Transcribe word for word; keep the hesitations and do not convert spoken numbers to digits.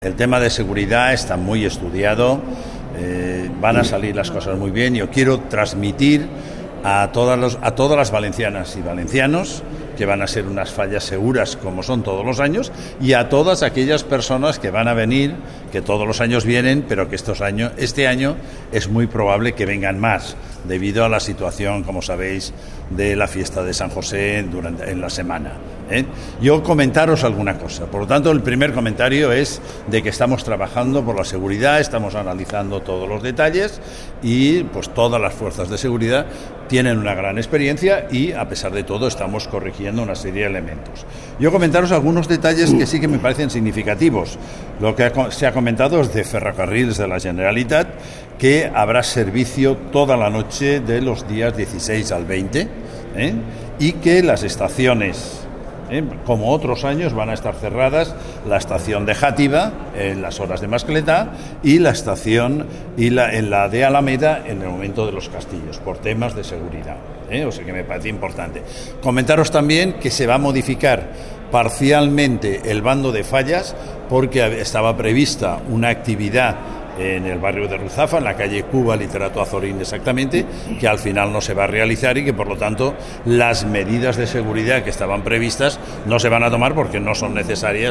El tema de seguridad está muy estudiado, eh, van a salir las cosas muy bien. Yo quiero transmitir a todas, los, a todas las valencianas y valencianos que van a ser unas fallas seguras como son todos los años, y a todas aquellas personas que van a venir, que todos los años vienen, pero que estos años, este año es muy probable que vengan más, debido a la situación, como sabéis, de la fiesta de San José durante, en la semana. ¿eh? Yo comentaros alguna cosa. Por lo tanto, el primer comentario es de que estamos trabajando por la seguridad, estamos analizando todos los detalles y pues todas las fuerzas de seguridad tienen una gran experiencia y, a pesar de todo, estamos corrigiendo una serie de elementos. Yo comentaros algunos detalles que sí que me parecen significativos. Lo que se ha comentado es de Ferrocarrils de la Generalitat, que habrá servicio toda la noche de los días dieciséis al veinte, ¿eh? y que las estaciones, ¿eh? como otros años, van a estar cerradas, la estación de Játiva en las horas de Mascletá y la estación y la, en la de Alameda en el momento de los castillos, por temas de seguridad. ¿eh? O sea que me parece importante. Comentaros también que se va a modificar parcialmente el bando de fallas, porque estaba prevista una actividad en el barrio de Ruzafa, en la calle Cuba, Literato Azorín exactamente, que al final no se va a realizar y que por lo tanto las medidas de seguridad que estaban previstas no se van a tomar porque no son necesarias